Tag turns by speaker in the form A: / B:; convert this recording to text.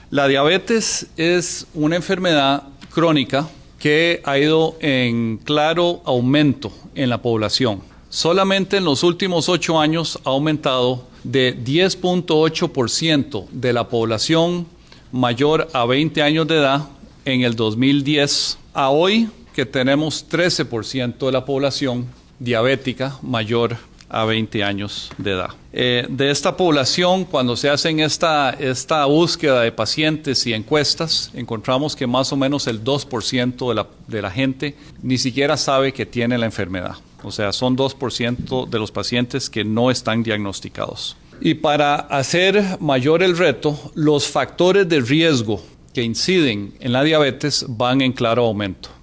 A: La diabetes es una enfermedad crónica que ha ido en claro aumento en la población. Solamente en los últimos 8 años ha aumentado de 10.8% de la población mayor a 20 años de edad en el 2010 a hoy, que tenemos 13% de la población diabética mayor a 20 años de edad. De esta población, cuando se hacen esta búsqueda de pacientes y encuestas, encontramos que más o menos el 2% de la gente ni siquiera sabe que tiene la enfermedad. O sea, son 2% de los pacientes que no están diagnosticados. Y para hacer mayor el reto, los factores de riesgo que inciden en la diabetes van en claro aumento.